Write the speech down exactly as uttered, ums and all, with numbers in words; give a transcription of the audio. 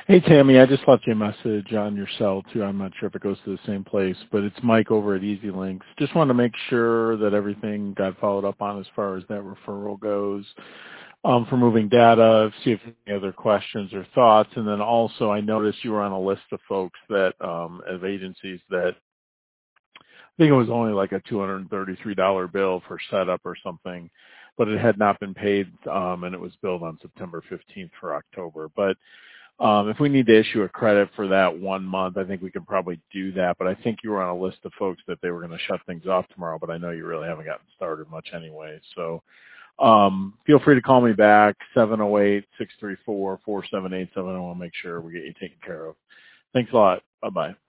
Hey, Tammy, I just left you a message on your cell, too. I'm not sure if it goes to the same place, but it's Mike over at Easy Links. Just wanted to make sure that everything got followed up on as far as that referral goes um, for moving data, see if any other questions or thoughts. And then also, I noticed you were on a list of folks that, um, of agencies that I think it was only like a two hundred thirty-three dollars bill for setup or something, but it had not been paid, um, and it was billed on September fifteenth for October. But Um, if we need to issue a credit for that one month, I think we can probably do that. But I think you were on a list of folks that they were going to shut things off tomorrow, but I know you really haven't gotten started much anyway. So um, feel free to call me back, seven oh eight, six three four, four seven eight seven. I want to make sure we get you taken care of. Thanks a lot. Bye-bye.